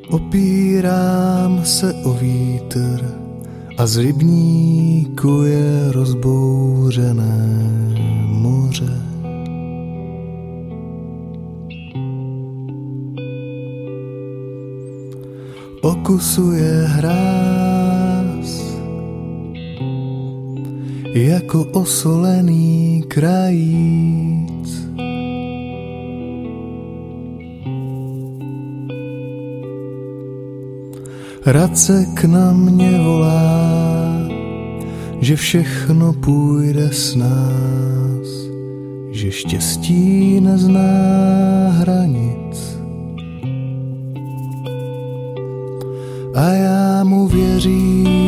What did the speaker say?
Opírám se o vítr a z rybníku je rozbouřené moře. Okusuje hráz jako osolený krajíc. Racek na mě volá, že všechno půjde s nás, že štěstí nezná hranic. A já mu věřím,